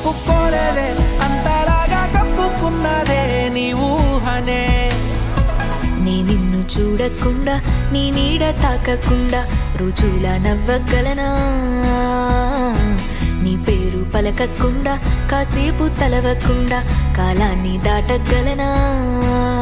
ఒప్పుకోలేదే అంతలాగా కప్పుకున్నదే నీ ఊహనే. నీ నిన్ను చూడకుండా నీ నీడ తాకకుండా రుజుల నవ్వగలనా, నీ పేరు పలకకుండా కాసేపు తలవకుండా కాలాన్ని దాటగలనా.